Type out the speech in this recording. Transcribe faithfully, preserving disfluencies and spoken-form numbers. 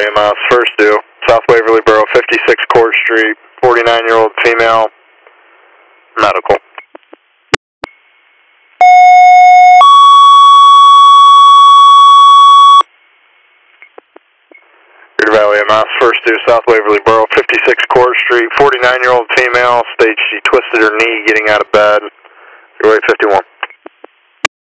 Valley M S, first due, South Waverly Borough, fifty-six Court Street, forty-nine-year-old female, medical. Cedar Valley M S, first due, South Waverly Borough, fifty-six Court Street, forty-nine-year-old female, states she twisted her knee getting out of bed, Freeway fifty-one.